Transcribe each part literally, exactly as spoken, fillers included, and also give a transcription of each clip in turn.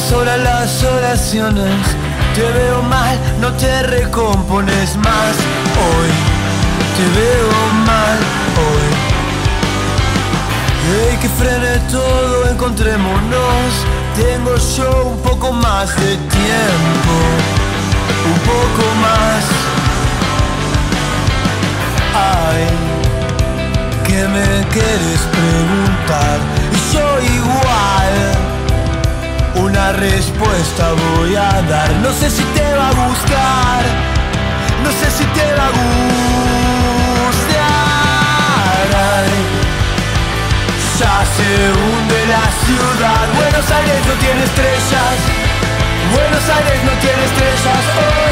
sobran las oraciones. Te veo mal, no te recompones más. Hoy te veo mal, hoy. Hey, que frene todo, encontrémonos. Tengo yo un poco más de tiempo, un poco más. Ay, ¿qué me quieres preguntar? Y yo igual una respuesta voy a dar. No sé si te va a gustar, no sé si te va a gustar. Ay, ya se hunde la ciudad. Buenos Aires no tiene estrellas, Buenos Aires no tiene estrellas hoy.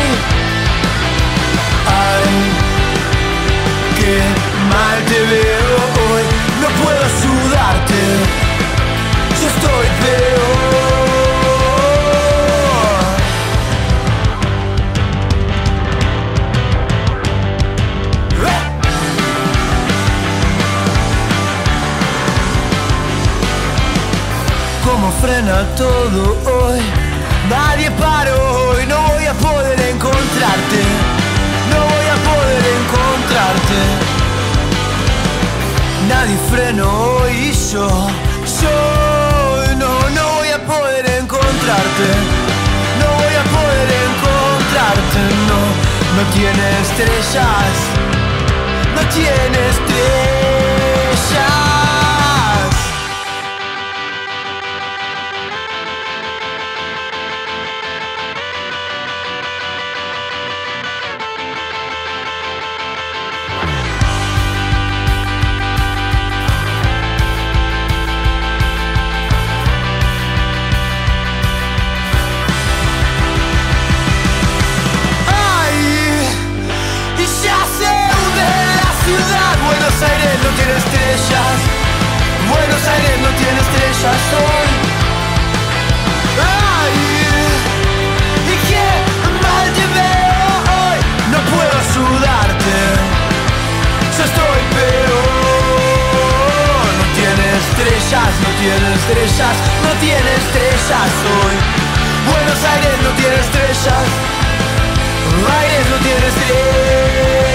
Ay, qué mal te veo hoy. No puedo ayudarte, yo estoy peor. ¿Cómo frena todo hoy? Nadie paró hoy, no voy a poder encontrarte, no voy a poder encontrarte. Nadie frenó hoy y yo, yo no, no voy a poder encontrarte, no voy a poder encontrarte, no. No tiene estrellas, no tiene estrellas. Buenos Aires no tiene estrellas, Buenos Aires no tiene estrellas hoy. Ay, y qué mal te veo hoy. No puedo ayudarte, yo estoy peor. No tiene estrellas, no tiene estrellas, no tiene estrellas hoy. Buenos Aires no tiene estrellas, Aires no tiene estrellas.